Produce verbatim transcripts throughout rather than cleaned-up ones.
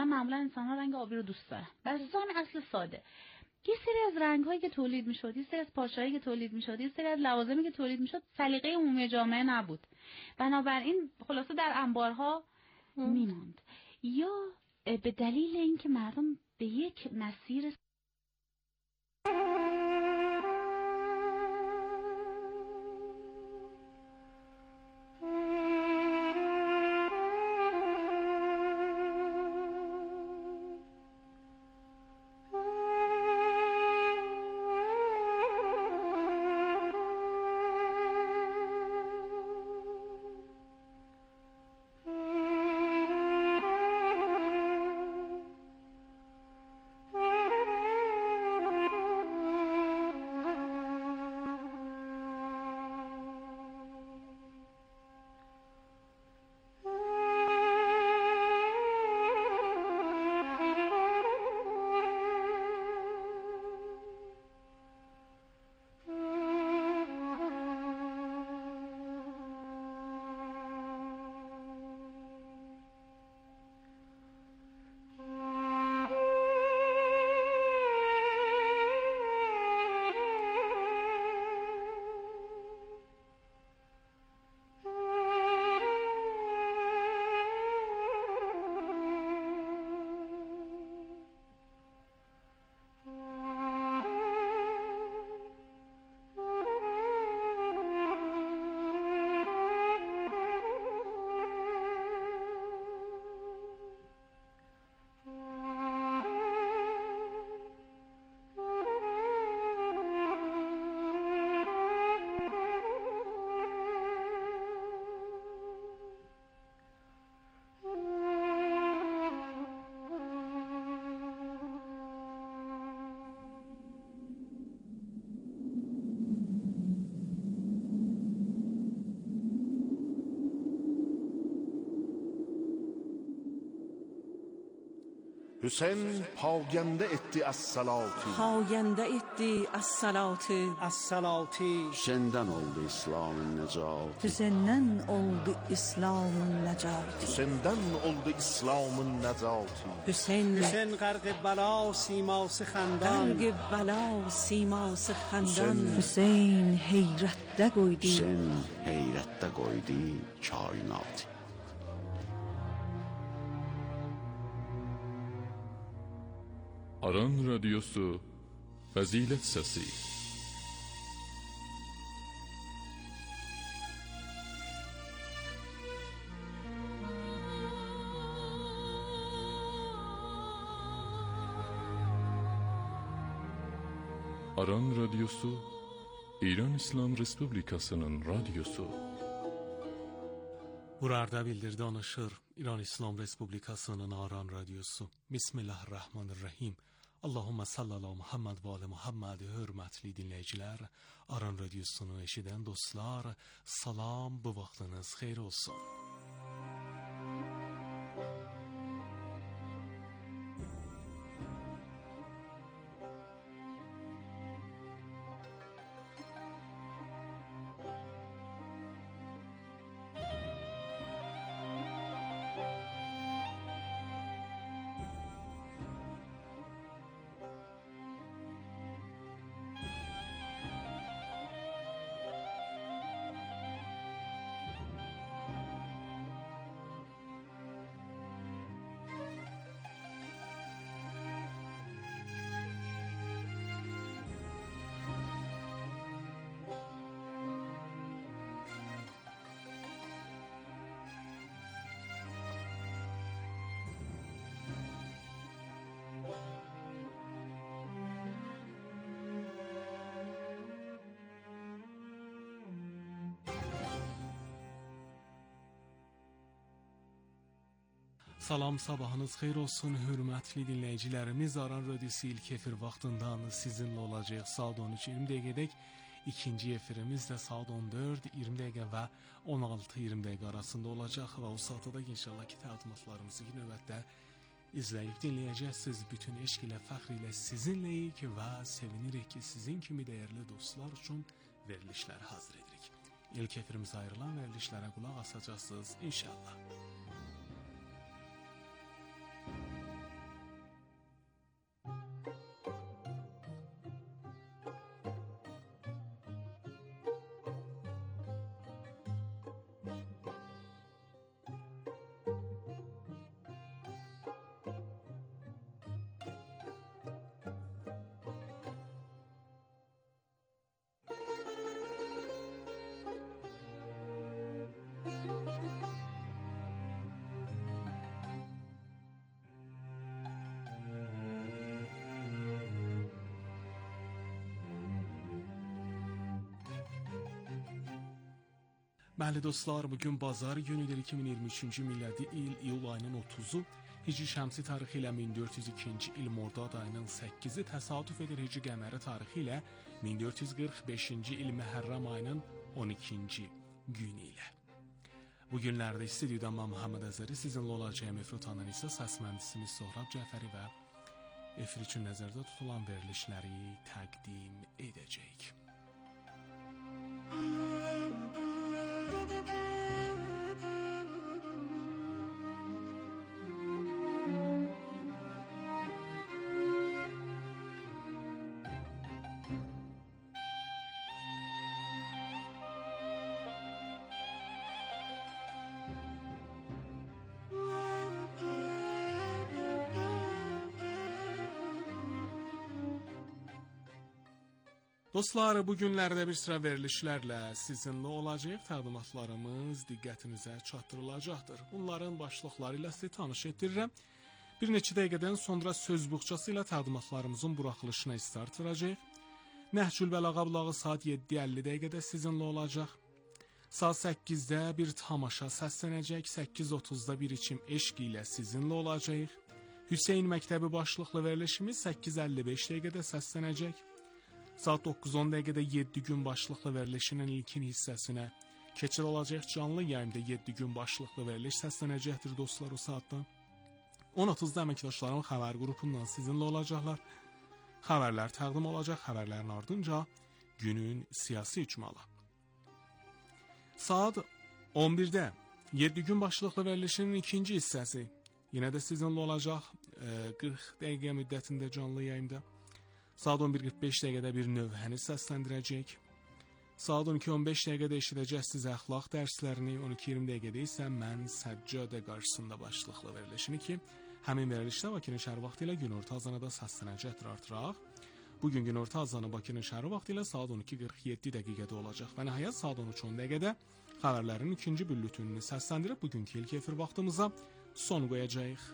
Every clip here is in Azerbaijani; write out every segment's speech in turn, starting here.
معمولا انسان‌ها رنگ آبی رو دوست دارن. بر اساس همین اصل ساده. یه سری از رنگ‌هایی که تولید می‌شد، یه سری از پارچه‌هایی که تولید می‌شد، یه سری از لوازمی که تولید می‌شد، سلیقه عمومی جامعه نبود. بنابراین خلاصه در انبارها می‌ماند. یا به دلیل اینکه مردم به یک مسیر Hüseyin payende etti as-salati. Payende etti as-salati. As-salati. Hüseyin'den oldu İslam'ın necat. Hüseyin'den oldu İslam'ın necat. Hüseyin'den oldu İslam'ın necat. Hüseyin Hüseyin garg bala siması xandan. Garg bala siması xandan. Hüseyin heyrətdə qoydu. Hüseyin heyrətdə qoydu kainatı. Aran Radyosu Fazilet Sesi. Aran Radyosu İran İslam Respublikasının radyosu. Burada bildirdi danışır İran İslam Respublikasının Aran Radyosu. Bismillahirrahmanirrahim. Allahümme salli ala Muhammed ve ala Muhammed. Hürmetli dinleyiciler, Aran Radyosunu eşiden dostlar, salam, bu vaxtınız xeyir olsun. Salam, sabahınız xeyir olsun, hürmetli dinləyicilərimiz. Aran Radyosu ilk efir vaxtından sizinlə olacaq saat on üç iyirmi dəqiqədək. İkinci efirimiz də saat on dörd iyirmi dəqiqə və on altı iyirmi dəqiqə arasında olacaq və o saatda da inşallah ki təqdimatlarımızı növbətdə izləyib dinləyəcəksiniz. Bütün eşq ilə, fəxr ilə sizinləyik və sevinirik ki, sizin kimi dəyərli dostlar üçün verilişləri hazır edirik. İlk efirimizə ayrılan verilişlərə qulaq asacaqsınız inşallah. Bəli dostlar, bugün bazar günüdür, iki min iyirmi üçüncü miladi il iyul ayının otuzu, Hicri şəmsi tarixi ilə min dörd yüz ikinci il Mordad ayının səkkizi təsadüf edir Hicri qəməri tarixi ilə min dörd yüz qırx beşinci il Məhərrəm ayının on ikinci günü ilə. Bu günlərdə istudiyada mən Muhammed Əzəri sizinlə olacağım. Efir utanan isə səs mühəndisimiz Sohrab Cəfəri və efir üçün nəzərdə tutulan verilişləri təqdim edəcəyik. Dostlar, bu günlərdə bir sıra verilişlərlə sizinlə olacaq, təqdimatlarımız diqqətinizə çatdırılacaqdır. Bunların başlıqları ilə sizi tanış etdirirəm. Bir neçə dəqiqədən sonra söz buxçası ilə təqdimatlarımızın buraxılışına start verəcək. Nəhcül Bəlağa bulağı saat yeddi əlli dəqiqədə sizinlə olacaq. Saat səkkizdə bir tamaşa səslənəcək, səkkiz otuzda bir içim eşq ilə sizinlə olacaq. Hüseyn Məktəbi başlıqlı verilişimiz səkkiz əlli beş dəqiqədə səslənəcək. Saat doqquz on dəqiqədə yeddi gün başlıqlı verilişinin ilkin hissəsinə keçir olacaq. Canlı yayımda yeddi gün başlıqlı veriliş səslənəcəkdir dostlar o saatdan. on otuzda əməkdaşlarım xəbər qrupundan sizinlə olacaqlar. Xəbərlər təqdim olacaq, xəbərlərin ardınca günün siyasi icmalı. Saat on birdə yeddi gün başlıqlı verilişinin ikinci hissəsi yenə də sizinlə olacaq qırx dəqiqə müddətində canlı yayımda. Saat on bir qırx beş dəqiqədə bir növhəni səsləndirəcək. Saat on iki on beş dəqiqədə eşidəcəksiniz əxlaq dərslərini, on iki iyirmi dəqiqədə isə mən Səccadə qarşısında başlıqlı verilişini ki, həmin verilişdə Bakının şəhəri vaxtı ilə günorta azanada səslənəcəkdir artıraq. Bugün günorta azanı Bakının şəhəri vaxtı ilə saat on iki qırx yeddi dəqiqədə olacaq və nəhayət saat on üç on dəqiqədə xəbərlərin ikinci büllütününü səsləndirib bugünkü ilk efir vaxtımıza son qoyacağıq.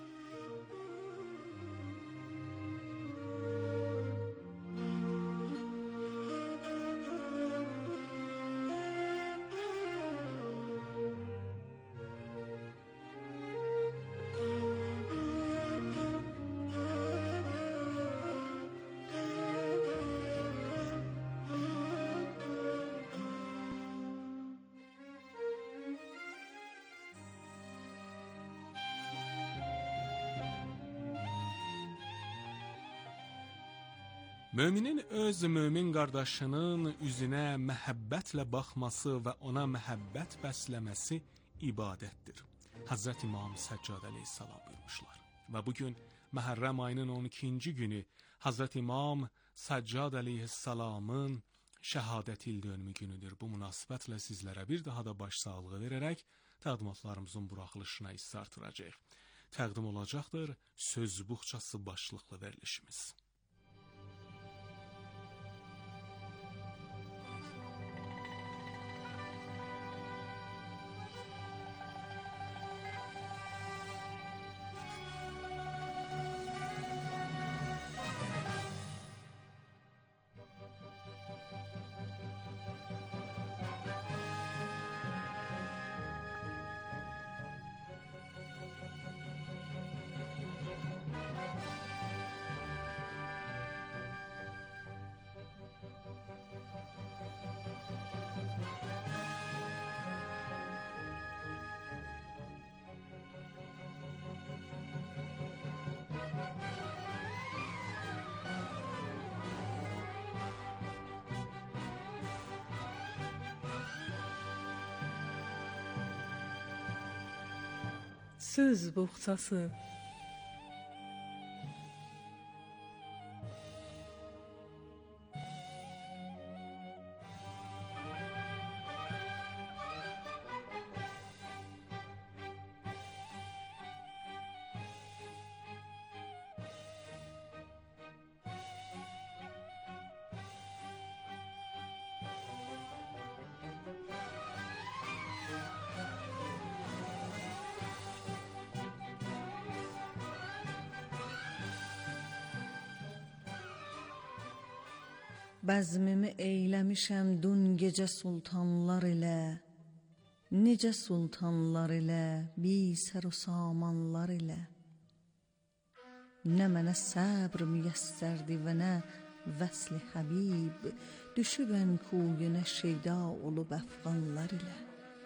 Möminin öz mömin qardaşının üzünə məhəbbətlə baxması və ona məhəbbət bəsləməsi ibadətdir. Həzrət İmam Səccad əleyhissalam buyurmuşlar. Və bugün Məhərrəm ayının on ikinci günü Həzrət İmam Səccad əleyhissalamın şəhadət ildönümü günüdür. Bu münasibətlə sizlərə bir daha da baş sağlığı verərək təqdimatlarımızın buraxılışına start verəcək. Təqdim olacaqdır söz buxçası başlıqlı verilişimiz. Söz buxçası. Bəzmimi eyləmişəm dün gecə sultanlar ilə, necə sultanlar ilə, bi sər o samanlar ilə. Nə mənə səbr müyəssərdi və nə vəsli həbib, düşübən kuyunə şeyda olub əfqanlar ilə.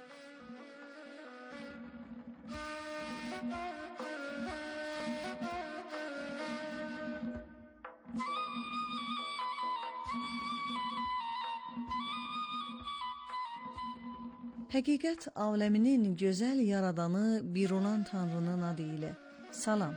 Həqiqət aləminin gözəl yaradanı bir olan Tanrının adı ilə. Salam.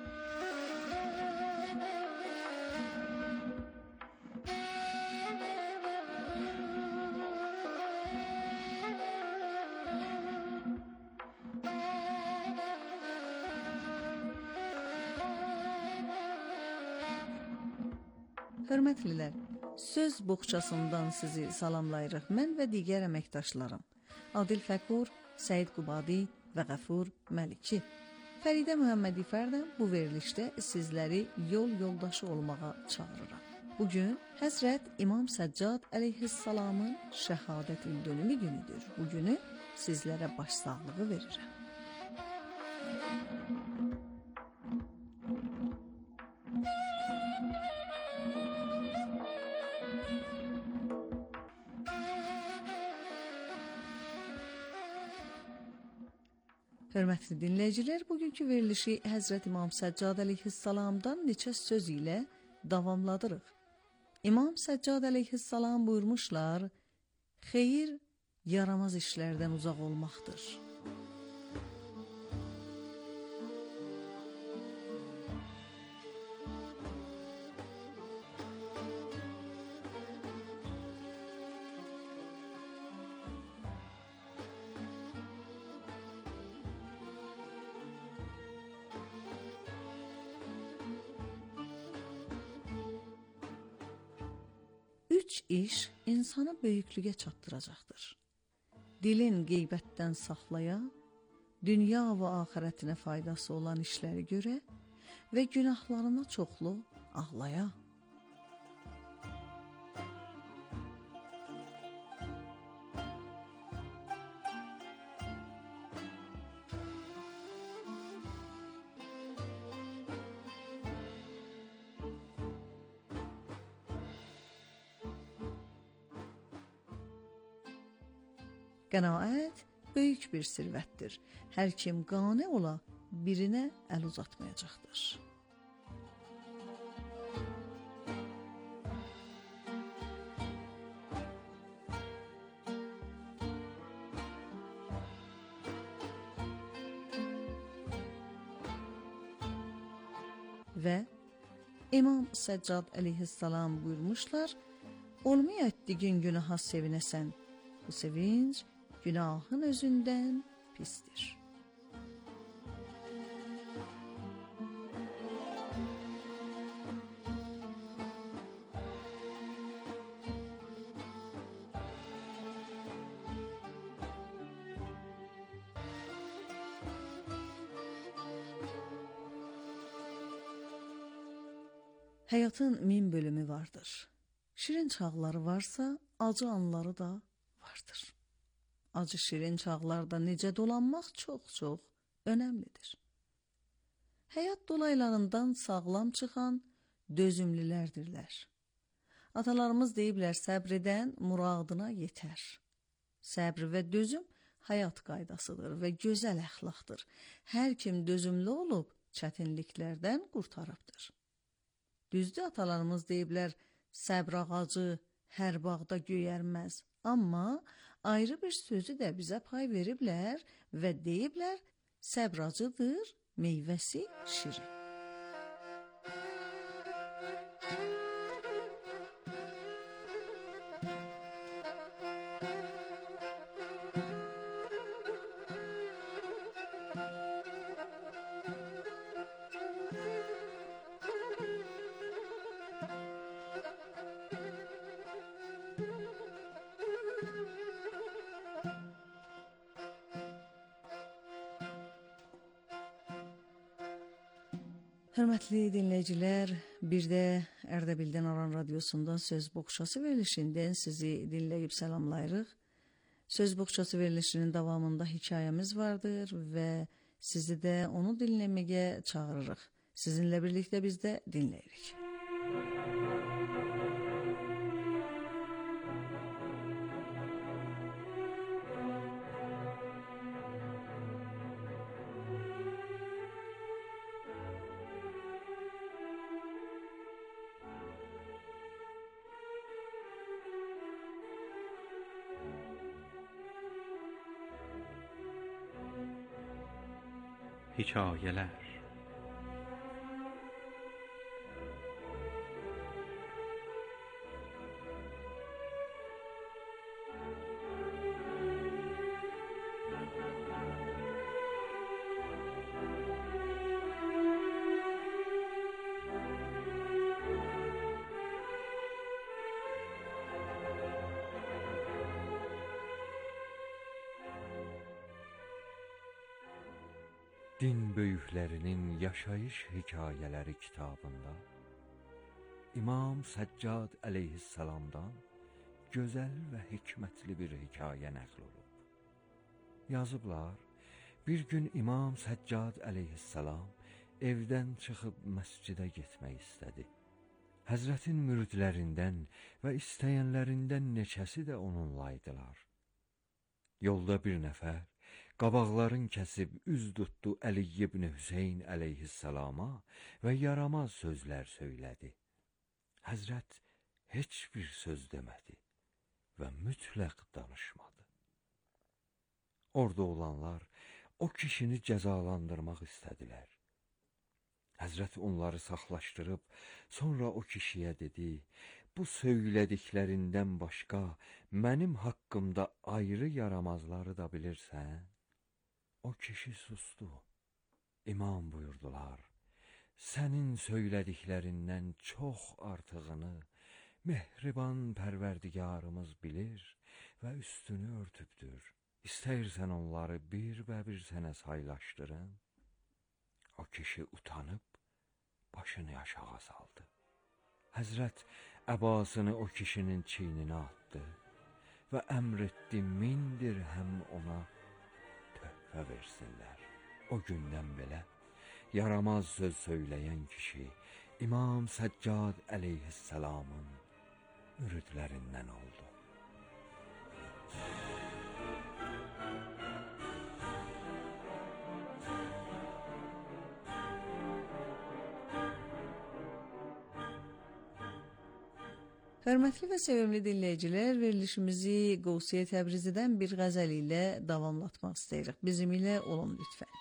Hörmətlilər, söz boğçasından sizi salamlayırıq mən və digər əməkdaşlarım. Adil Fəqur, Səid Qubadi və Qəfur Məliki. Fəridə Məhəmmədi Fərdəm bu verilişdə sizləri yol yoldaşı olmağa çağırıram. Bugün Həzrət İmam Səccad əleyhissalamın şəhadət ildönümü günüdür. Bu günü sizlərə başsağlığı verirəm. Hörmətli dinləyicilər, bugünkü verilişi Həzrət İmam Səccad əleyhissalamdan neçə söz ilə davamladırıq. İmam Səccad əleyhissalam buyurmuşlar, xeyir yaramaz işlərdən uzaq olmaqdır. Üç iş insanı böyüklüğe çatdıracaqdır. Dilin qeybətdən saxlaya, dünya və axirətinə faydası olan işləri görə və günahlarına çoxlu ağlaya. Qənaət böyük bir sirvətdir. Hər kim qane ola, birinə əl uzatmayacaqdır. Və İmam Səccad əleyhissalam buyurmuşlar, olmaya etdiğin günaha sevinəsən, bu sevinç günahın özündən pistir. Həyatın min bölümü vardır. Şirin çağları varsa, acı anları da vardır. Acı şirin çağlarda necə dolanmaq çox-çox önəmlidir. Həyat dolaylarından sağlam çıxan dözümlülərdirlər. Atalarımız deyiblər, səbr edən muradına yetər. Səbr və dözüm həyat qaydasıdır və gözəl əxlaqdır. Hər kim dözümlü olub, çətinliklərdən qurtarıbdır. Düzdür, atalarımız deyiblər, səbr ağacı hər bağda göyərməz. Amma ayrı bir sözü də bizə pay veriblər və deyiblər, səbr acıdır, meyvəsi şirin. Hörmətli dinləyicilər, bir də Ərdəbildən Aran Radiosundan Söz Boğçası verilişindən sizi dinləyib salamlayırıq. Söz Boğçası verilişinin davamında hikayemiz vardır ve sizi de onu dinlemeye çağırırıq. Sizinle birlikte biz de dinleyirik. Hikayeler. Din böyüklərinin yaşayış hekayələri kitabında İmam Səccad əleyhissalamdan gözəl və hikmətli bir hekayə nəql olub. Yazıblar, bir gün İmam Səccad əleyhissalam evdən çıxıb məscidə getmək istədi. Həzrətin müridlərindən və istəyənlərindən neçəsi də onunlaydılar. Yolda bir nəfər qabaqların kəsib üz tutdu Əli ibn Hüseyn əleyhissalama və yaramaz sözlər söylədi. Həzrət heç bir söz demədi və mütləq danışmadı. Orada olanlar o kişini cəzalandırmaq istədilər. Həzrət onları saxlaşdırıb, sonra o kişiyə dedi, bu söylədiklərindən başqa mənim haqqımda ayrı yaramazları da bilirsən? O kişi sustu. İmam buyurdular, sənin söylədiklərindən çox artığını mehriban pərverdigarımız bilir və üstünü örtübdür. İstəyirsən onları bir və bir sənə saylaşdırın. O kişi utanıb, başını aşağı saldı. Həzrət əbasını o kişinin çiyninə atdı və əmr etdi min dirhəm ona töhfə versinlər. O gündən belə yaramaz söz söyləyən kişi İmam Səccad əleyhissalamın müridlərindən oldu. Hörmətli və sevimli dinləyicilər, verilişimizi Qovsiyə Təbrizidən bir qəzəl ilə davamlatmaq istəyirik. Bizim ilə olun lütfən.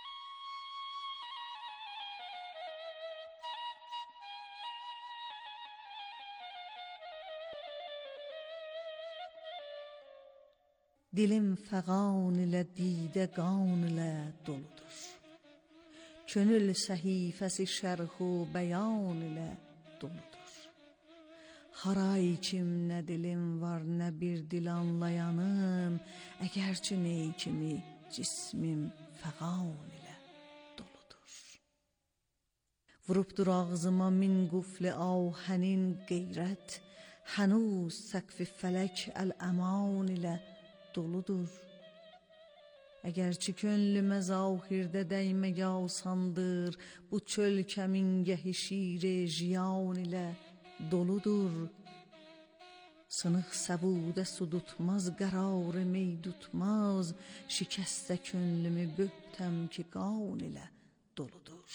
Dilim fəqan ilə, didə qan ilə doludur. Könül səhifəsi şərhu bəyan ilə doludur. Haray kim, nə dilim var, nə bir dil anlayanım, əgərçi ney kimi cismim fəqan ilə doludur. Vurubdur ağzıma min qufli ahənin qeyrət, hənuz səqfi fələk əl-əman ilə doludur. Əgərçi könlümə zahirdə dəymə yasandır, bu çöl kəmingəhi şir jiyan ilə doludur. Sınıq səbudə su tutmaz, qərarı mey tutmaz, şikəstə könlümü böhtəm ki qan ilə doludur.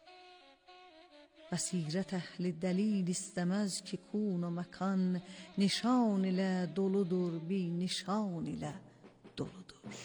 Bəsirət əhli dəlil istəməz ki kun o məkan, nişan ilə doludur, bi nişan ilə doludur.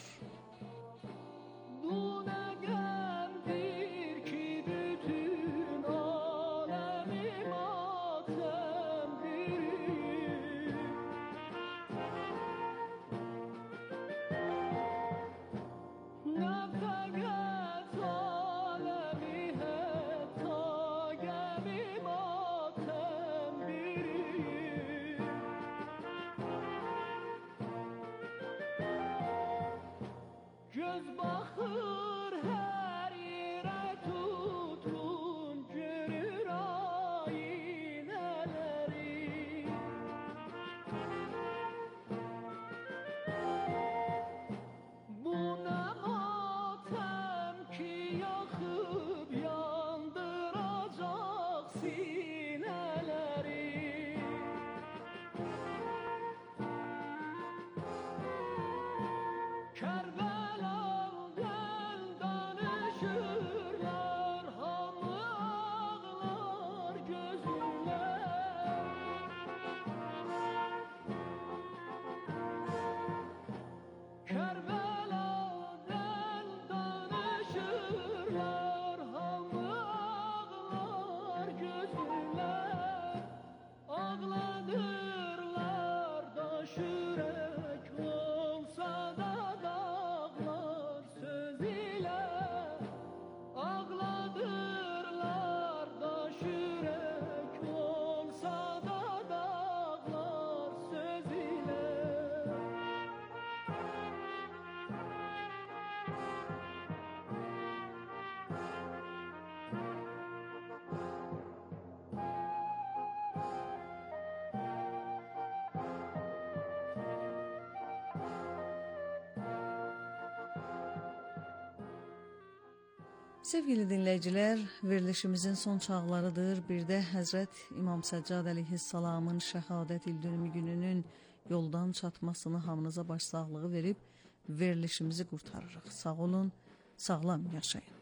Sevgili dinləyicilər, verilişimizin son çağlarıdır. Bir də Həzrət İmam Səccad əleyhissalamın şəhadət ildönümü gününün yoldan çatmasını hamınıza başsağlığı verib verilişimizi qurtarırıq. Sağ olun, sağlam yaşayın.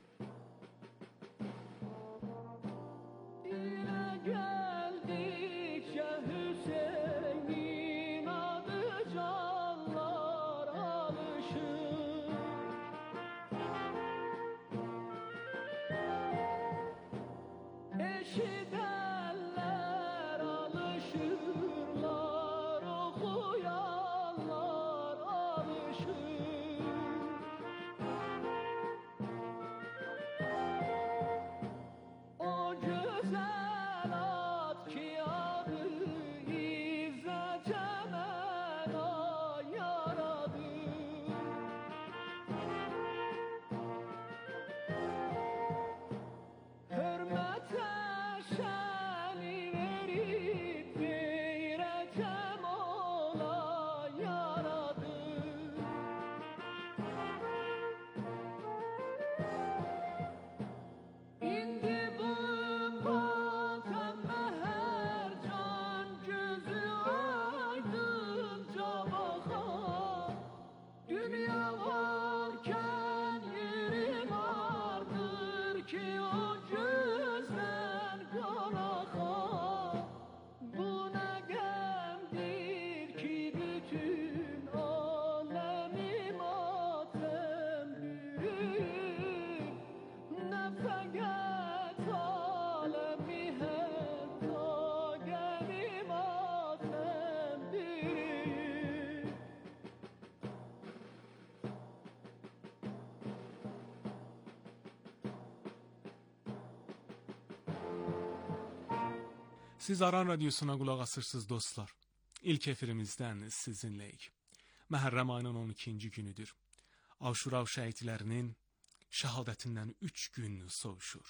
Siz Aran Radyosuna qulaq asırsınız dostlar. İlk efirimizdən sizinləyik. Məhərrəm ayının on ikinci günüdür. Aşura şəhidlərinin şəhadətindən üç gün soğuşur.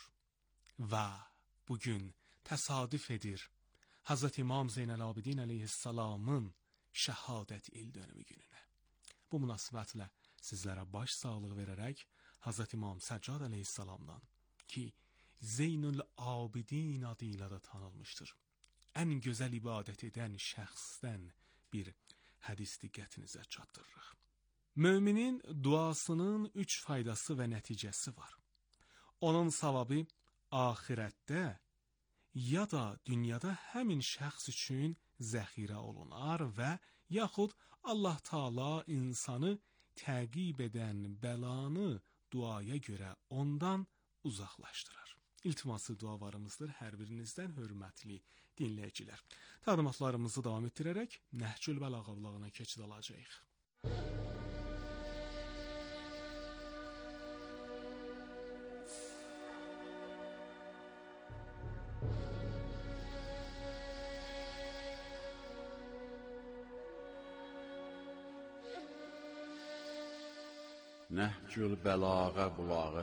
Və bugün təsadüf edir Hazreti İmam Zeynəl Abidin əleyhissalamın şəhadət ildönümü gününə. Bu münasibətlə sizlərə baş sağlığı verərək Hazreti İmam Səccad əleyhissalamdan ki Zeynül Abidin adıyla da tanınmışdır. Ən gözəl ibadət edən şəxsdən bir hədis diqqətinizə çatdırırıq. Müminin duasının üç faydası və nəticəsi var. Onun savabı axirətdə ya da dünyada həmin şəxs üçün zəxirə olunar və yaxud Allah Taala insanı təqib edən bəlanı duaya görə ondan uzaqlaşdırar. İltiması dualarımızdır hər birinizdən hörmətli dinləyicilər. Təqdimatlarımızı davam etdirərək Nəhcül Bəlağə qulağına keçid alacağıq. Nəhcül Bəlağə qulağı.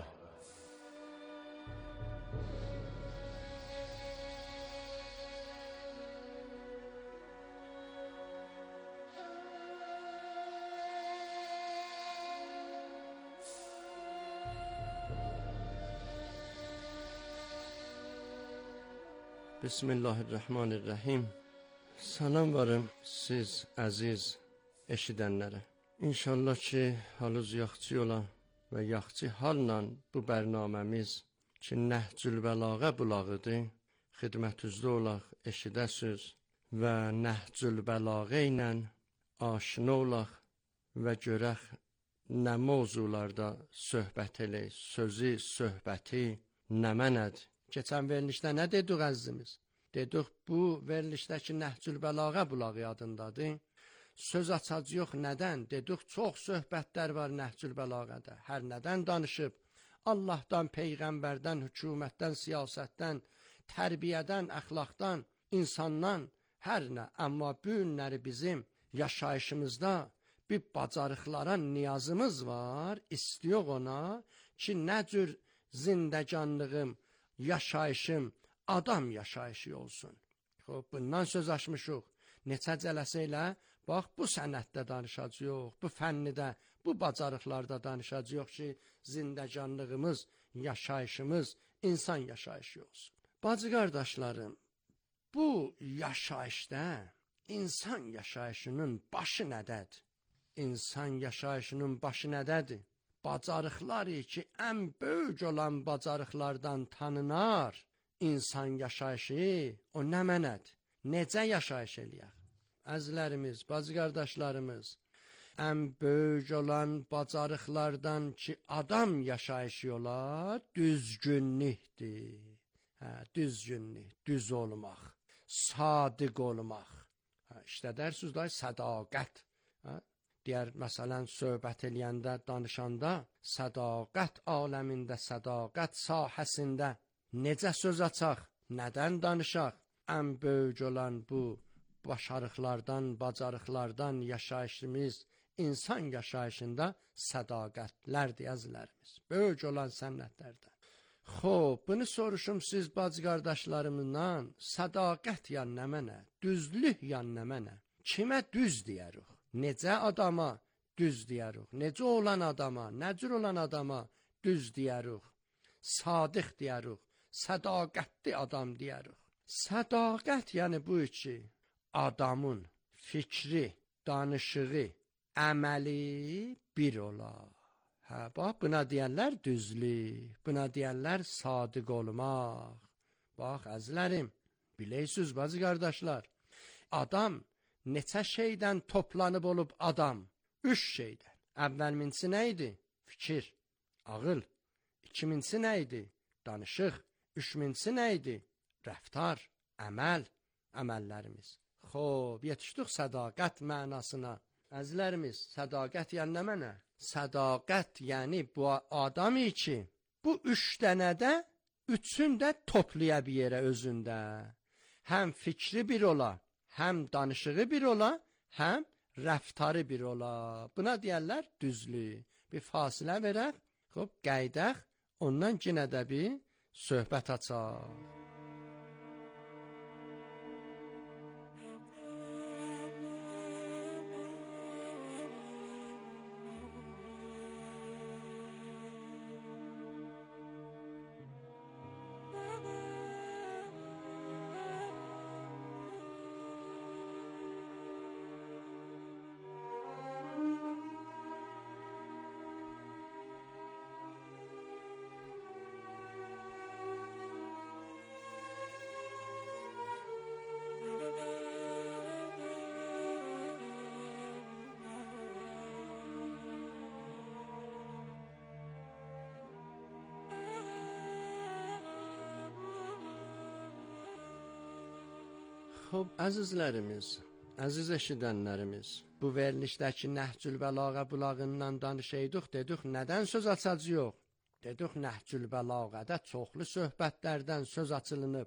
Bismillahirrahmanirrahim. Salam varım siz əziz eşidənlərə. İnşallah ki, halınız yaxşı ola və yaxşı halla bu bərnaməmiz ki, Nəhcül Bəlağə bulağıdır, xidmətinizdə olaq, eşidəsiz və Nəhcül Bəlağə ilə aşina olaq və görək nə mövzularda söhbət eləyik, sözü, söhbəti nə mənədir. Keçən verilişdə nə dedik əzizimiz? Dedik bu verilişdəki Nəhcül Bəlağə bulağı adındadır. Söz açacaq nədən? Dedik çox söhbətlər var Nəhcül Bəlağədə. Hər nədən danışıb? Allahdan, Peyğəmbərdən, hökumətdən, siyasətdən, tərbiyədən, əxlaqdan, insandan, hər nə. Amma bu günləri bizim yaşayışımızda bir bacarıqlara niyazımız var. İstiyor ona ki, nə cür zindəcanlığım, yaşayışım, adam yaşayışı olsun. Xoş, bundan söz açmışıq. Neçə cələsə ilə, bax, bu sənətdə danışacaq, bu fənnidə, bu bacarıqlarda danışacaq ki, zindəcanlığımız, yaşayışımız insan yaşayışı olsun. Bacı qardaşlarım, bu yaşayışda insan yaşayışının başı nədədir? İnsan yaşayışının başı nədədir? Bacarıqlar ki, ən böyük olan bacarıqlardan tanınar. İnsan yaşayışı o nə mənədir? Necə yaşayış eləyək? Əzizlərimiz, bacı qardaşlarımız, ən böyük olan bacarıqlardan ki, adam yaşayışı olar, düzgünlükdir. Hə, düzgünlük, düz olmaq, sadiq olmaq. Hə, işte dərsiniz da sədaqət. Hə? Deyər, məsələn, söhbət eləyəndə, danışanda, sədaqət aləmində, sədaqət sahəsində necə söz açaq, nədən danışaq? Ən böyük olan bu başarıqlardan, bacarıqlardan yaşayışımız, insan yaşayışında sədaqətlərdir, əzizlərimiz. Böyük olan sənətlərdən. Xoş, bunu soruşum siz bacı qardaşlarımdan, sədaqət yan nə mənə, düzlük yan nə mənə? Kimə düz deyərik? Necə adama düz deyərik? Necə olan adama, nəcür olan adama düz deyərik? Sadiq deyərik, sədaqətli adam deyərik. Sədaqət yəni bu ki, adamın fikri, danışığı, əməli bir olar. Hə, bax, buna deyərlər düzlük, buna deyərlər sadiq olmaq. Bax, əzizlərim, bilirsiniz, bacı qardaşlar, adam neçə şeydən toplanıb olub adam? Üç şeydən. Əvvəlminçi nə idi? Fikir, ağıl. İkiminçi nə idi? Danışıq. Üçminçi nə idi? Rəftar, əməl, əməllərimiz. Xoş, yetişdik sədaqət mənasına. Əzizlərimiz, sədaqət yəni nə mənə? Sədaqət yəni bu adamı ki, bu üç dənədə, üçün də toplaya bir yerə özündə. Həm fikri bir ola, həm danışığı bir ola, həm rəftarı bir ola. Buna deyərlər düzlük. Bir fasilə verək, xop, qəydək, ondan yenə də bir söhbət açaq. Xoş, əzizlərimiz, əziz eşidənlərimiz, bu verilişdəki Nəhcül Bəlağə bulağından danışaydıq, dedik, nədən söz açacağıq? Dedik, Nəhcül Bəlağədə çoxlu söhbətlərdən söz açılınıb.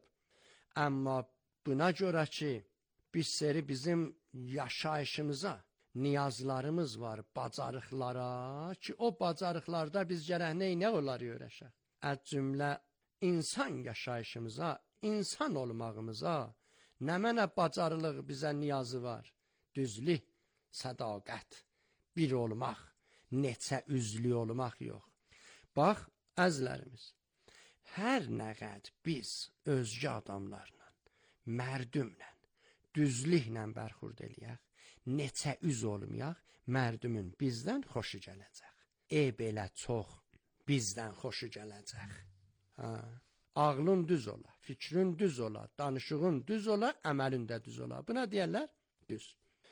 Amma buna görə ki, bir seri bizim yaşayışımıza niyazlarımız var, bacarıqlara ki, o bacarıqlarda biz gərək neynə onları öyrəşək? Əz cümlə insan yaşayışımıza, insan olmağımıza, nə mənə bacarılıq bizə niyazı var? Düzlük, sədaqət, bir olmaq, neçə üzlü olmaq yox. Bax, əzlərimiz, hər nə qəd biz özgə adamlarla, mərdümlə, düzlüklə bərxurd eləyək, neçə üz olmayaq, mərdümün bizdən xoşu gələcək. E belə çox bizdən xoşu gələcək. Hə. Ağlın düz ola, fikrin düz ola, danışığın düz ola, əməlin də düz ola. Buna deyərlər düz.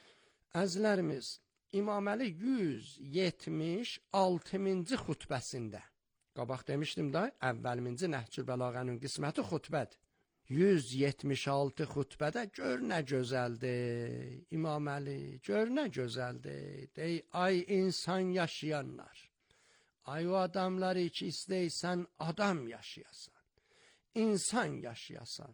Əzlərimiz, İmam Əli yüz yetmiş altıncı xutbəsində, qabaq demişdim da, əvvəlminci Nəhcül Bəlağənin qisməti xutbədir. yüz yetmiş altı xutbədə gör nə gözəldir, İmam Əli, gör nə gözəldir. Dey, ay insan yaşayanlar, ay o adamları ki istəysən adam yaşayasan. İnsan yaşayasan,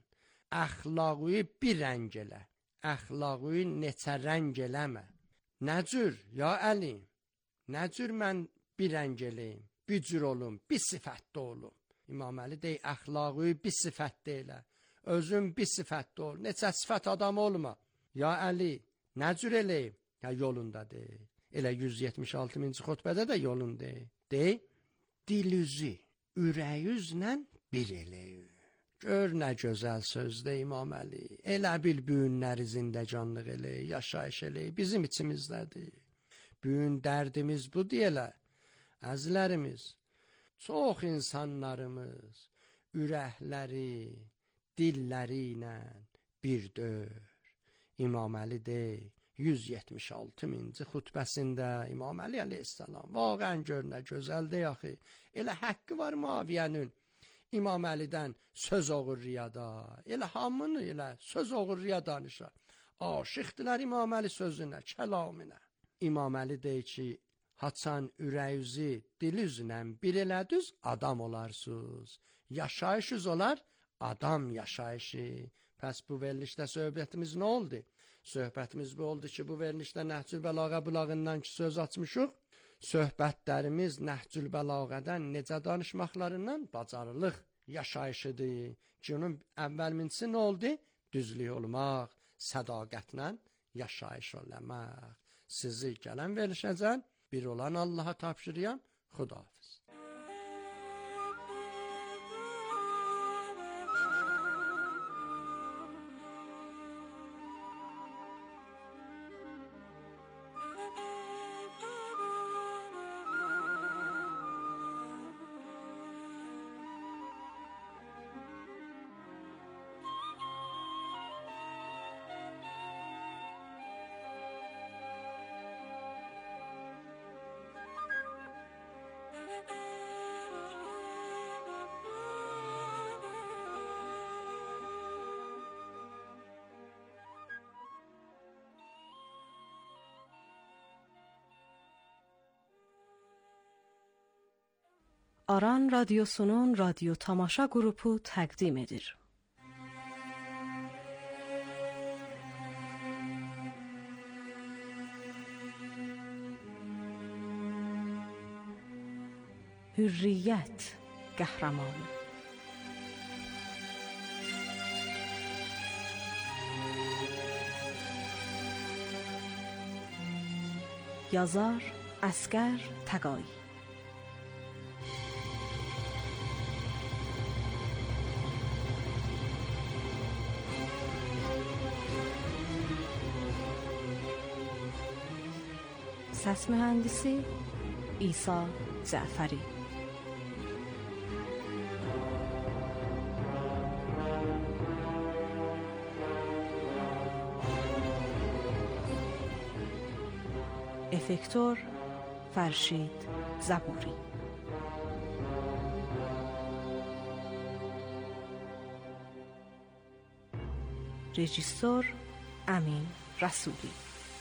əxlaqı bir rəng elə, əxlaqı neçə rəng eləmə. Nəcür, ya Əli, nəcür mən bir rəng eləyim, bir cür olum, bir sifətdə olum. İmam Əli dey, əxlaqı bir sifətdə elə, özün bir sifətdə ol, neçə sifət adam olma. Ya Əli, nəcür eləyim? Ya yolunda dey, elə yüz yetmiş altıncı xutbədə də yolunda dey. Dey, dil üzü, ürəyüzlə bir eləyin. Gör nə gözəl sözdür İmam Əli. Elə bil bu günləri zindəcanlıq elə, yaşayış elə bizim içimizdədir. Bu gün dərdimiz bu deyələr. Əzlərimiz, çox insanlarımız ürəkləri, dilləri ilə bir dör. İmam Əli deyir, yüz yetmiş altı minci xutbəsində İmam Əli əleyhissalam vaqən gör nə gözəldir axı. Elə haqqı var Muaviyyənin İmam Əlidən söz oğurriyada, elə hamını elə söz oğurriya danışar. Aşıqdılar İmam Əli sözünə, kəlamına. İmam Əli deyir ki, haçan ürəyüzü dilüzlə bir elədüz adam olarsınız. Yaşayışız olar adam yaşayışı. Pəs bu verilişdə söhbətimiz nə oldu? Söhbətimiz bu oldu ki, bu verilişdə Nəhcül Bəlağə bulağından ki söz açmışıq. Söhbətlərimiz Nəhcül Bəlağədən necə danışmaqlarından bacarılıq yaşayışıdır. Ki, onun əvvəl mincisi nə oldu? Düzlük olmaq, sədaqətlə yaşayış olmaq. Sizi gələn verilişəcən bir olan Allaha tapşırıyan Xudahafiz. Aran Radyosu'nun radyo tamaşa grubu təqdim edir. Hürriyyət qəhrəmanı. Yazar Əsgər Təqai. Səs mühəndisi İsa Cəfəri. Efektor Fərşid Zaburi. Rejissor Əmin Rəsuli.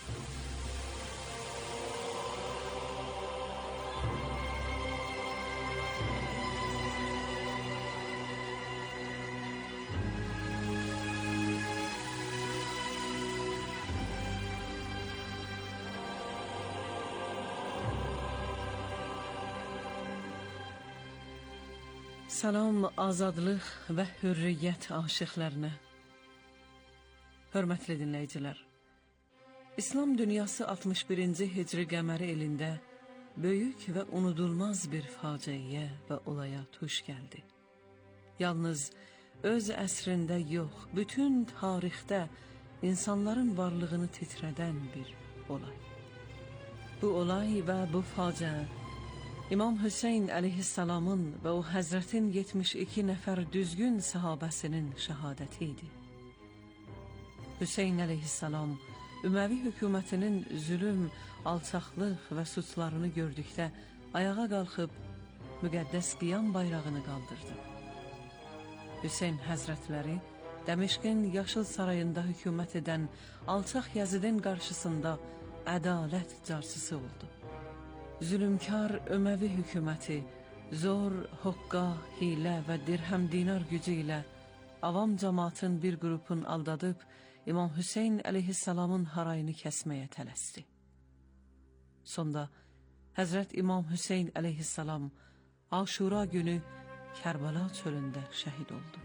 Salam azadlıq və hürriyyət aşıqlarına. Hörmətli dinləyicilər, İslam dünyası altmış birinci Hicri qəməri ilində böyük və unudulmaz bir faciəyə və olaya tuş gəldi. Yalnız öz əsrində yox, bütün tarixdə insanların varlığını titrədən bir olay. Bu olay və bu faciə İmam Hüseyn əleyhissalamın və o Həzrətin yetmiş iki nəfər düzgün səhabəsinin şəhadəti idi. Hüseyn əleyhissalam Üməvi hökumətinin zülüm, alçaqlıq və suçlarını gördükdə ayağa qalxıb müqəddəs qiyam bayrağını qaldırdı. Hüseyn həzrətləri Dəməşqin Yaşıl Sarayında hökumət edən alçaq Yazidin qarşısında ədalət carçısı oldu. Zülümkar Öməvi hökuməti zor, hoqqa, hilə və dirhəm dinar gücü ilə avam cəmaatın bir qrupun aldadıb İmam Hüseyn əleyhissalamın harayını kəsməyə tələsdi. Sonda Həzrət İmam Hüseyn əleyhissalam Aşura günü Kərbəla çölündə şəhid oldu.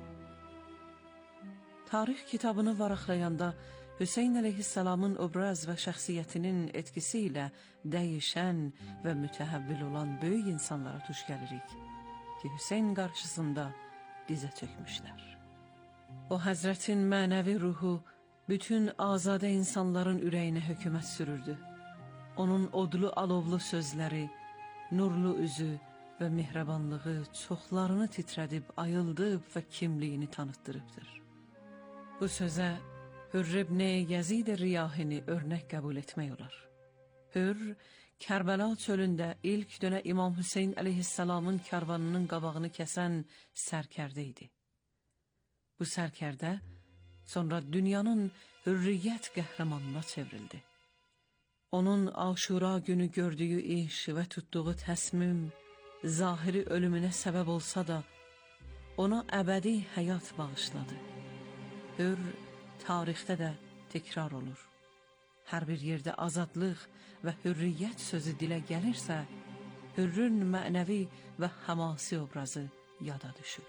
Tarix kitabını varaqlayanda Hüseyn əleyhissalamın obraz və şəxsiyyətinin etkisi ilə dəyişən və mütəhəvvil olan böyük insanlara tuş gəlirik Hazreti Hüseyn qarşısında dizə çökmüşlər. O Həzrətin mənəvi ruhu bütün azadə insanların ürəyinə hökumət sürürdü. Onun odlu alovlu sözləri, nurlu üzü və mehribanlığı çoxlarını titrədib, ayıldıb və kimliyini tanıtdırıbdır. Bu sözə Hürr ibn Yezid Riyahini örnək qəbul etmək olar. Hürr, Kərbəla çölündə ilk dönə İmam Hüseyn əleyhissalamın karvanının qabağını kəsən sərkərdə idi. Bu sərkərdə sonra dünyanın hürriyyət qəhrəmanına çevrildi. Onun Aşura günü gördüyü iş və tutduğu təsmim zahiri ölümünə səbəb olsa da, ona əbədi həyat bağışladı. Hürr tarixdə də təkrar olur. Hər bir yerdə azadlıq və hürriyyət sözü dilə gəlirsə, Hürrün mənəvi və həmasi obrazı yada düşür.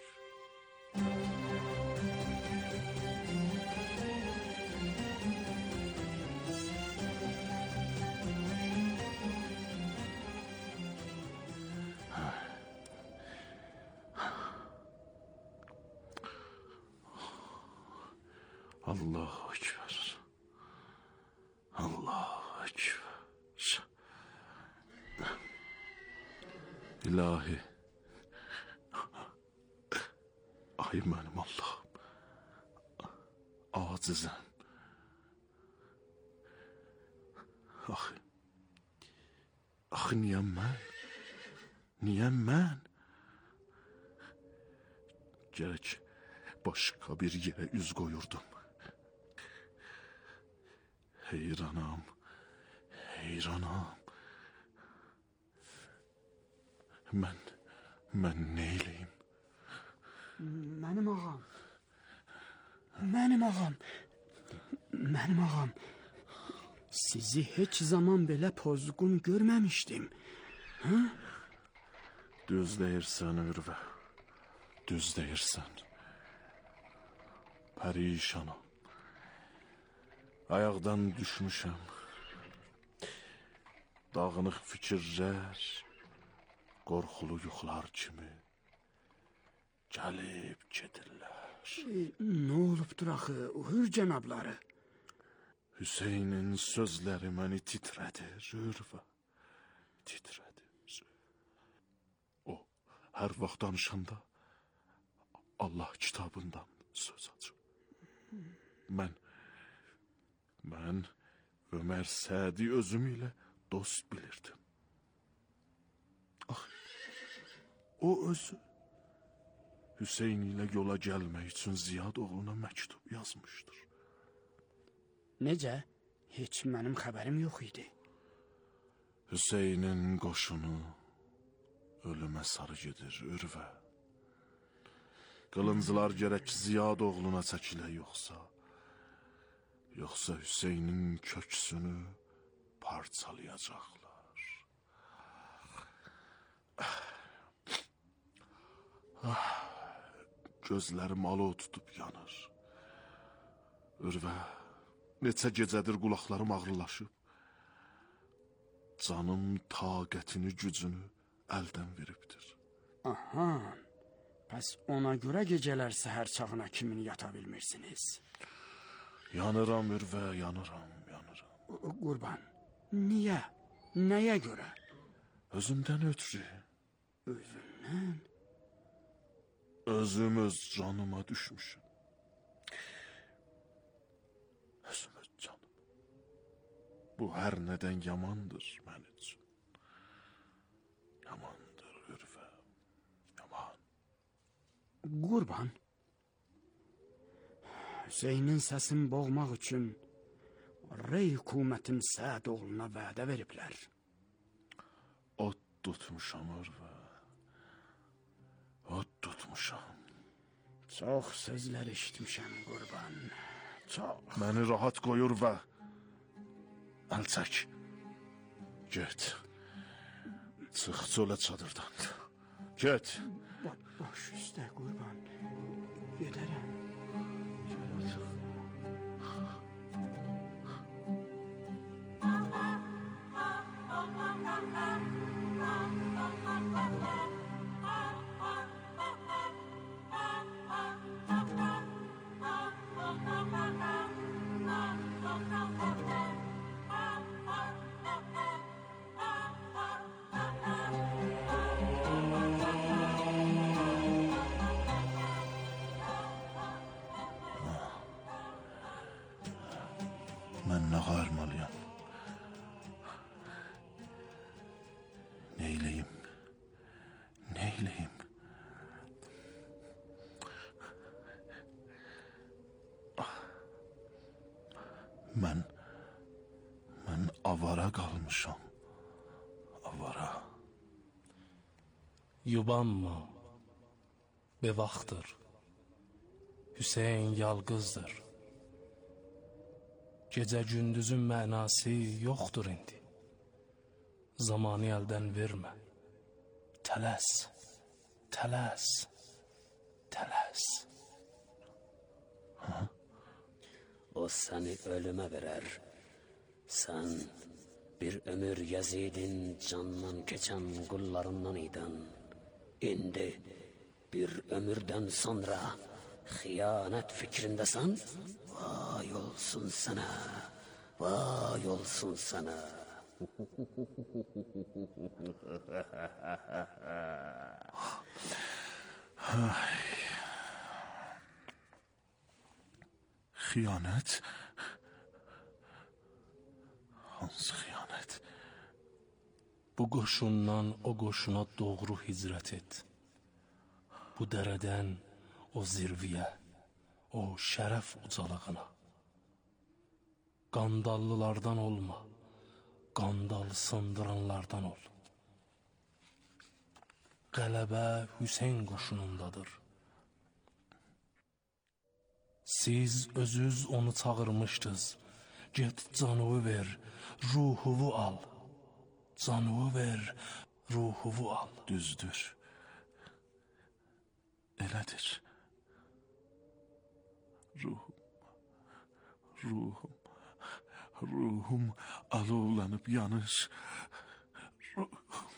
Allahu Ekber. Allahu Ekber. İlahi. Ay mənim Allahım. Acizəm. Axı. Axı niyə mən? Niyə mən? Gərək başqa bir yerə üz qoyurdum. Heyranam, heyranam. Mən, mən neyləyim? Mənim ağam, mənim ağam, mənim ağam. Sizi heç zaman belə pozğun görməmişdim. Hı? Düz deyirsən Ürvə, düz deyirsən. Pərişanam. Ayaqdan düşmüşəm. Dağınıq fikirlər, qorxulu yuxular kimi gəlib gedirlər. E, nə olubdur axı, Hürr cənabları? Hüseynin sözləri məni titrədir, Ürvə, titrədir. O, hər vaxt danışanda Allah kitabından söz açır. Mən Mən Ömər Sədi özüm ilə dost bilirdim. Ah, o özü Hüseyn ilə yola gəlmək üçün Ziyad oğluna məktub yazmışdır. Necə? Heç mənim xəbərim yox idi. Hüseynin qoşunu ölümə sarı gedir, Ürvə. Qılıncılar gərək Ziyad oğluna çəkilə yoxsa, yoxsa Hüseynin köksünü parçalayacaqlar. Ah, gözlərim alov tutub yanır. Ürvə, neçə gecədir qulaqlarım ağrılaşıb. Canım taqətini, gücünü əldən veribdir. Aha, pəs ona görə gecələr səhər çağına kimin yata bilmirsiniz? Yanıram Ürvə, yanıram, yanıram. Qurban, niyə? Nəyə görə? Özümdən ötürü. Özündən? Özüm öz canıma düşmüşüm. Özüm öz canım. Bu hər nədən yamandır mən üçün. Yamandır Ürvə, yaman. Qurban, Hüseynin səsini boğmaq üçün Rey hökumətim Səd oğluna vədə veriblər. Ot tutmuşam Ürvə. Ot tutmuşam. Çox sözlər eşitmişəm Qurban. Çox. Məni rahat qoyur və əl çək. Get. Çıx çölə çadırdan. Get. Ba baş üstə Qurban. Gedərəm. Çölə çıx. Mən nə qayırmalıyam? Neyleyim? Neyleyim? Mən mən avara qalmışam. Avara. Yubanma. Be vaxtdır. Hüseyn yalqızdır. Gecə gündüzün mənası yoxdur indi. Zamanı əldən vermə. Tələs, tələs, tələs. Ha? O səni ölümə verər. Sən bir ömür Yazidin candan keçən qullarından idin. İndi bir ömürdən sonra xiyanət fikrindəsən. Vay olsun sənə, vay olsun sənə. Xiyanət? Hansı xiyanət? Bu qoşundan o qoşuna doğru hicrət et. Bu dərədən o zirviyə, o şərəf ucalığına. Qandallılardan olma, qandal sındıranlardan ol. Qələbə Hüseyn qoşunundadır. Siz özünüz onu çağırmışdınız. Get canını ver, ruhuvu al. Canını ver, ruhuvu al. Düzdür. Elədir. Ruhum, ruhum, ruhum alovlanıb yanır. Ruhum,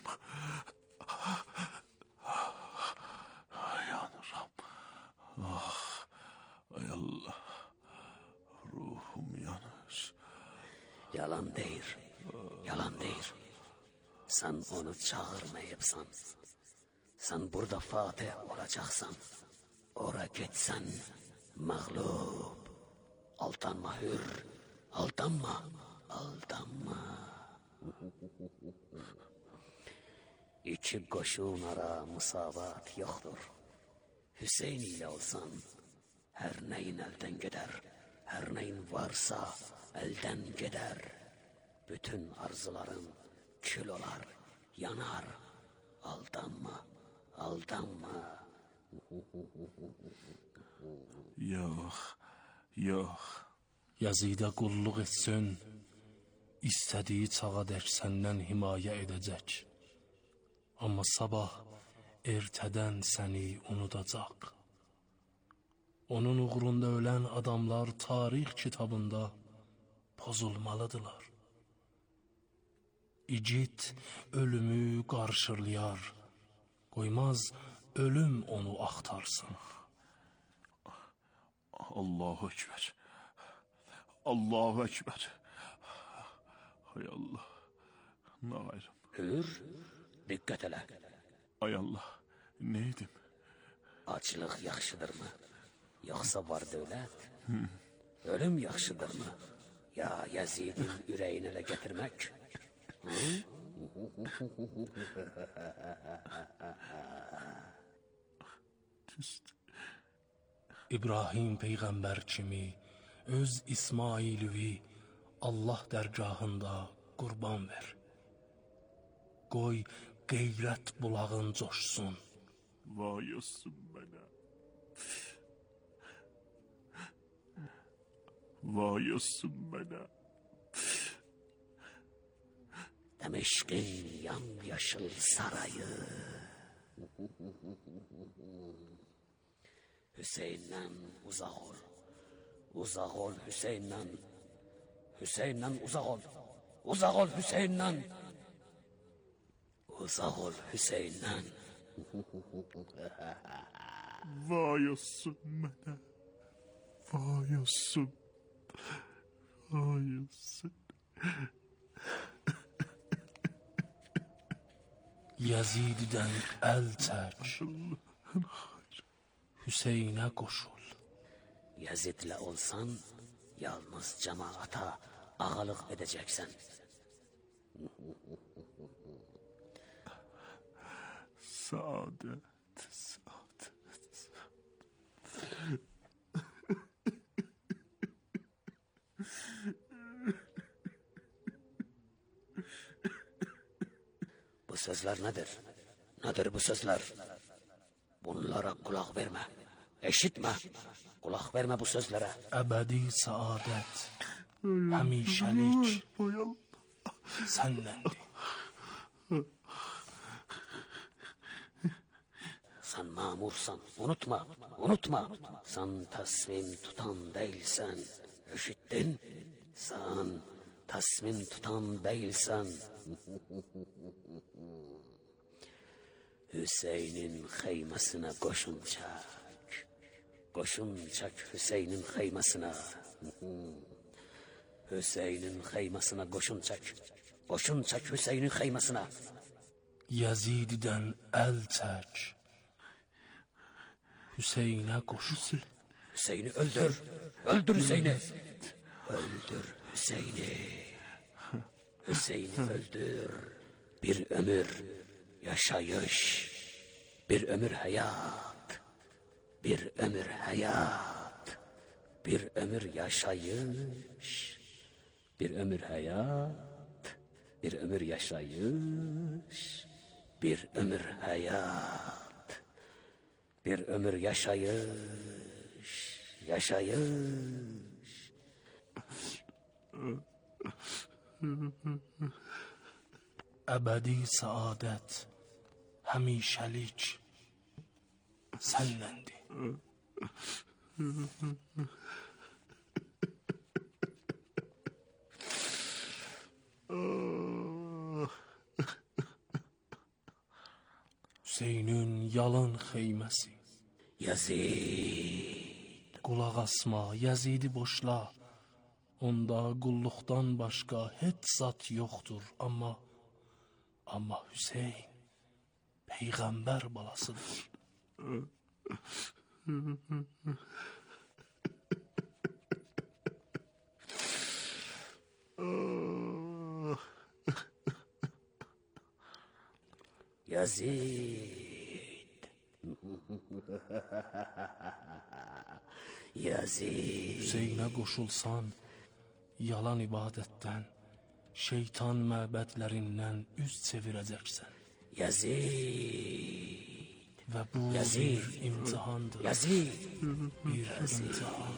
yanıram. Ah, ay Allah, ruhum yanır. Yalan deyir, yalan deyir. Sen onu çağırmayıpsan. Sen burada fatih olacaksan. Ora gitsen mağlup. Aldanma hür, aldanma, aldanma. İki koşun ara musavat yoktur. Hüseyin ile olsan her neyin elden gider. Her neyin varsa elden gider. Bütün arzuların kül olar, yanar. Aldanma, aldanma. Yox, yox. Yazidə qulluq etsin, istədiyi çağadək səndən himayə edəcək. Amma sabah ertədən səni unudacaq. Onun uğrunda ölən adamlar tarix kitabında pozulmalıdırlar. İgid ölümü qarşılayar, qoymaz ölüm onu axtarsın. Allahu Ekber, Allahu Ekber. Hay Allah, ne gayrım. Hür, dikkat elə. Ay Allah, neydim? Açlıq yaxşıdırmı? Yoxsa var dövlət? Ölüm yaxşıdırmı? Ya Yazidin ürəyini elə gətirmək? İbrahim peyğəmbər kimi öz İsmailüvi Allah dərgahında qurban ver. Qoy qeyrət bulağın coşsun. Vay olsun mənə. Vay olsun mənə. Demişkin yamyaşıl sarayı. Hüseyin'den uzak ol. Uzak ol Hüseyin'den. Hüseyin'den uzak ol. Uzak ol Hüseyin'den. Uzak ol Hüseyin'den. Vay olsun mənə. Vay olsun. Vay olsun. Yazid'den el çək. Hüseyn'e koşul. Yazid'le olsan yalnız cemaata ağalıq edəcəksən. Saadet, saadet. Bu sözler nedir? Nedir bu sözler? Bunlara kulak verme. Eşitme. Kulak verme bu sözlere. Əbədi saadət, həmişəlik səndəndir. Sen mamursan, unutma, unutma. Sen tasmim tutan değilsen, üşüttün. Sen tasmim tutan değilsen. Hüseyin'in xeymesine koşun çek. Koşun çek Hüseyin'in xeymesine. Hüseyin'in xeymesine koşun çek. Koşun çek Hüseyin'in xeymesine. Yazid'dən əl çək. Hüseyn'e koşul. Hüseyin'i öldür. Öldür Hüseyin'i. Öldür Hüseyin'i. Hüseyin'i öldür. Bir ömür yaşayış. Bir ömür hayat. Bir ömür hayat. Bir ömür yaşayış. Bir ömür hayat. Bir ömür yaşayış. Bir ömür hayat. Bir ömür yaşayış, yaşayış. Əbədi saadət, həmişəlik səndəndir. Hüseynin yalan xeyməsi. Yazid. Qulaq asma, Yazidi boşla. Onda qulluqdan başqa heç zat yoxdur. Amma, amma Hüseyn Peyğəmbər balasıdır. Yazid. Yazid. Hüseynə qoşulsan, yalan ibadətdən, şeytan məbədlərindən üz çevirəcəksən. Yazid. Və bu Yazid. bir imtihandır. Yazid. Bir Yazid. imtihan.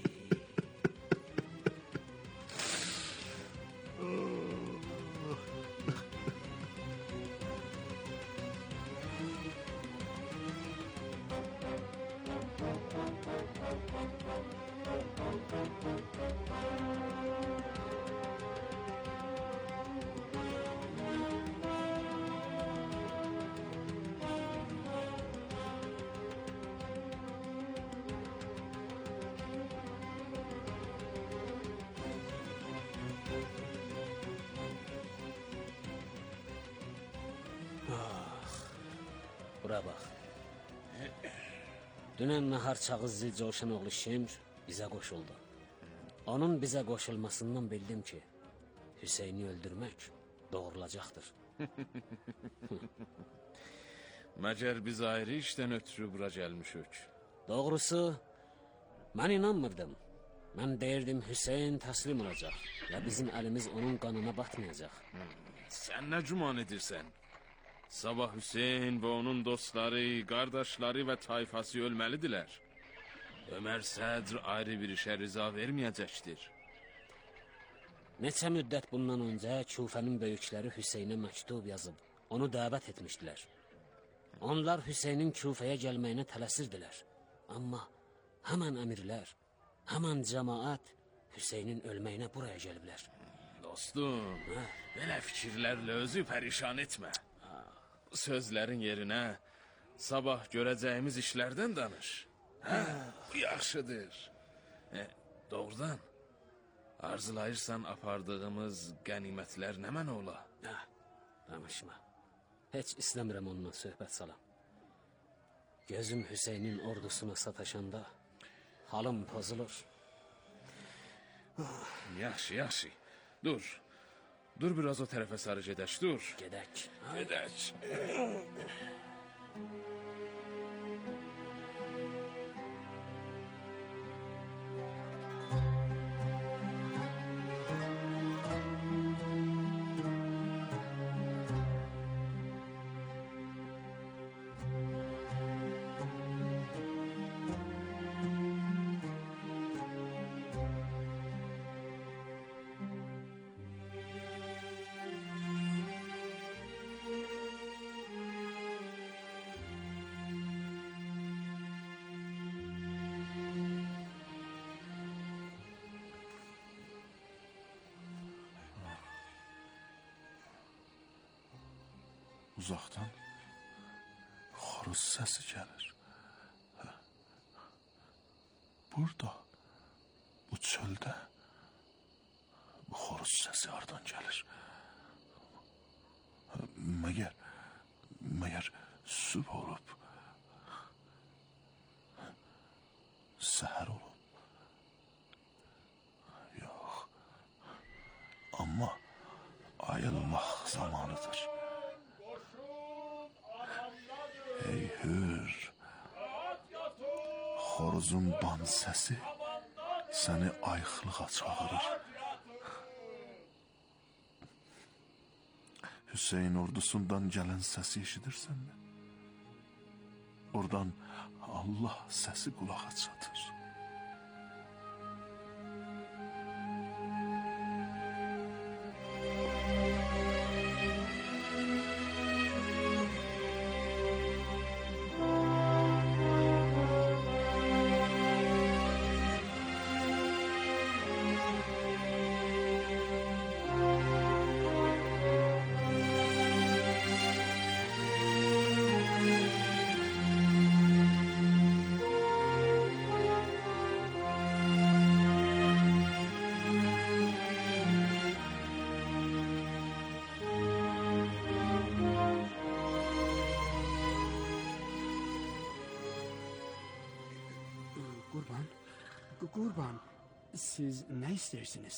Bura bax. Dünən nahar çağı Zilcoşan oğlu Şimr bizə qoşuldu. Onun bizə qoşulmasından bildim ki, Hüseyni öldürmək doğrulacaqdır. Məcər biz ayrı işdən ötürü bura gəlmişük. Doğrusu, mən inanmırdım. Mən deyirdim Hüseyin təslim olacaq və bizim əlimiz onun qanına batmayacaq. Sən nə güman edirsən? Sabah Hüseyin və onun dostları, qardaşları və tayfası ölməlidirlər. Ömər Sədr ayrı bir işə rıza verməyəcəkdir. Neçə müddət bundan öncə Küfənin böyükləri Hüseynə məktub yazıb, onu dəvət etmişdilər. Onlar Hüseynin Küfəyə gəlməyinə tələsirdilər. Amma həmən əmirlər, həmən cəmaət Hüseynin ölməyinə buraya gəliblər. Dostum, hə? Belə fikirlərlə özü pərişan etmə. Bu sözlərin yerinə sabah görəcəyimiz işlərdən danış. Hə, bu yaxşıdır. E, doğrudan, arzulayırsan apardığımız qənimətlər nə mənə ola? Hə, danışma. Heç istəmirəm onunla söhbət salam. Gözüm Hüseynin ordusuna sataşanda halım pozulur. Yaxşı, yaxşı. Dur. Dur biraz o tərəfə sarı gedək, dur. Gedək. Gedək. Uzaqdan xoruz səsi gəlir. Burada, bu çöldə bu xoruz səsi hardan gəlir? Məgər, məgər sübh olub, səhər olub? Yox, amma ayılmaq zamanıdır. Ey hür, xoruzun ban səsi səni ayıqlığa çağırır. Hüseyin ordusundan gələn səsi eşidirsənmi? Oradan Allah səsi qulağa çatır. Qurban, Qurban, siz nə istəyirsiniz?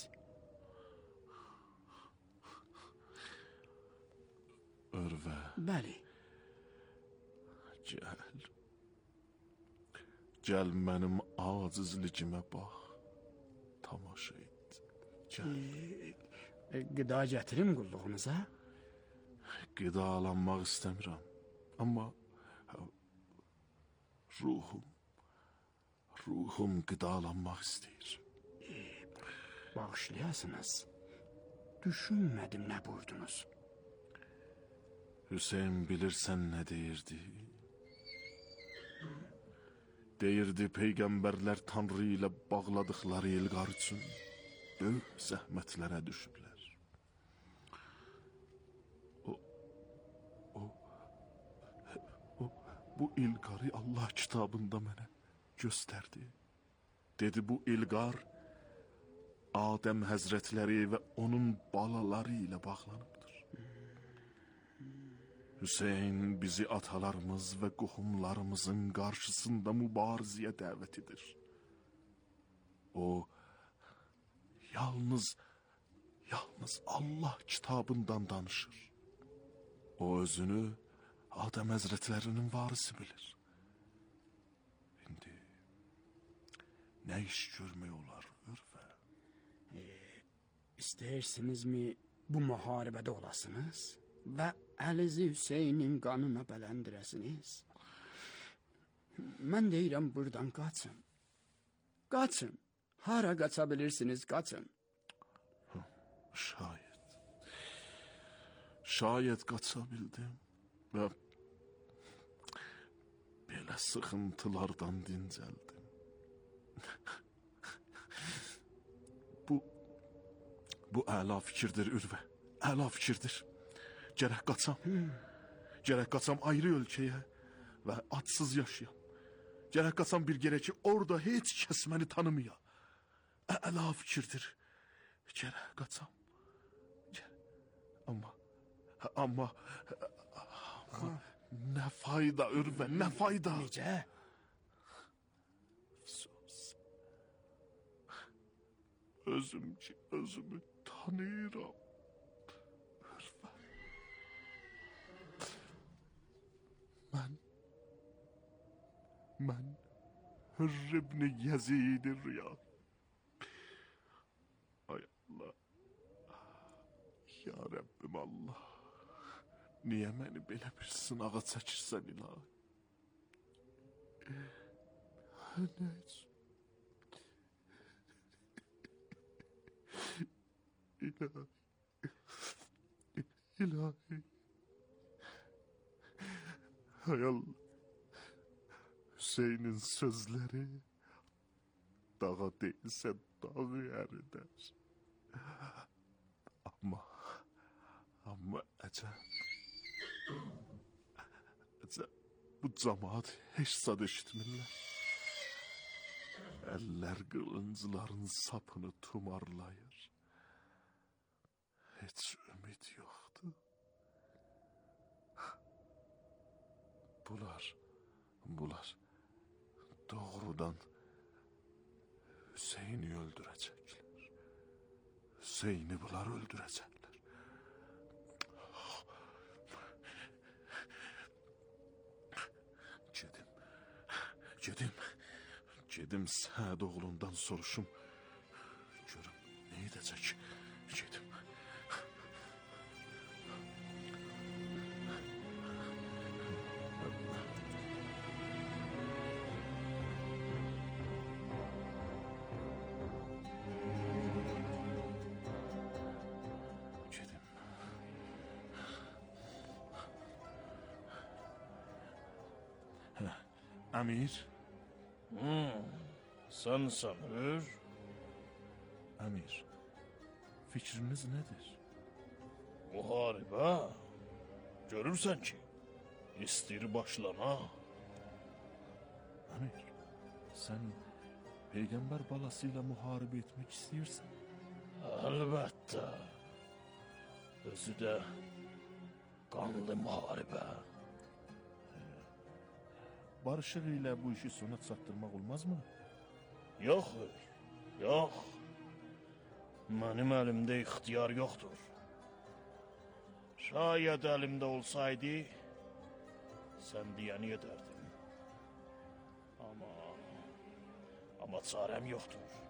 Örvə. Bəli. Gəl. Gəl mənim acizligimə bax. Tamaşa et. Gəl. E, qida gətirim qulluğunuza? Qidalanmaq istəmirəm. Amma ruhum Ruhum qidalanmaq istəyir. E, bağışlayasınız. Düşünmədim nə buyurdunuz. Hüseyin bilirsən nə deyirdi? Deyirdi peyğəmbərlər Tanrı ilə bağladıqları İlqar üçün böyük zəhmətlərə düşüblər. O, o, o, bu İlqarı Allah kitabında mənə göstərdi. Dedi bu İlqar Adəm həzrətləri və onun balaları ilə bağlanıbdır. Hüseyin bizi atalarımız və qohumlarımızın qarşısında mübarizəyə dəvət edir. O yalnız yalnız Allah kitabından danışır. O özünü Adəm həzrətlərinin varisi bilir. İndi nə iş görmək olar, Örvə? E, İstəyirsinizmi bu müharibədə olasınız və əlizi Hüseynin qanına bələndirəsiniz? Mən deyirəm buradan qaçın. Qaçın. Hara qaça bilirsiniz, qaçın. Şayət. Şayət qaça bildim və belə sıxıntılardan dincəldim. bu bu əla fikirdir, Ürvə. Əla fikirdir. Gərək qaçam. Gərək qaçam ayrı ölkəyə və adsız yaşayam. Gərək qaçam bir gərək ki, orada heç kəs məni tanımaya. Əla fikirdir. Gərək qaçam. Amma, amma, amma nə fayda, Ürvə, nə fayda? Necə? Sus. Özüm ki, özümü tanıyıram. Ürve. Mən, mən Hürr ibn Yazid-i Riyad. Ay Allah. Ya Rabbim Allah. Niye beni belə bir sınağa çəkirsən ilahi? Ne üçün? İlahi. İlahi. Hay Allah. Hüseyin'in sözleri dağa değilse dağı erider. Ama ama əcəb. Əcəb bu cemaat heç sad eşitmirlər. Eller kılıncıların sapını tumarlayır. Hiç ümit yoktu. Bunlar, bunlar doğrudan Hüseyin'i öldürecekler. Hüseyin'i bunlar öldürecekler. Gedim, gedim, gedim Səd oğlundan soruşum. Görüm ne edecek, gedim. Amir. Hmm, sen sanır. Amir, fikriniz nedir? Muharebe. Görürsen ki, istir başlana. Amir, sen peygamber balasıyla muharebe etmek istiyorsan? Elbette. Özü de kanlı muharebe. Barışık ile bu işi sona çatdırmaq olmaz mı? Yok, yok. Benim elimde ihtiyar yoktur. Şayet elimde olsaydı, sen diyeni ederdim. Ama, ama çarem yoktur.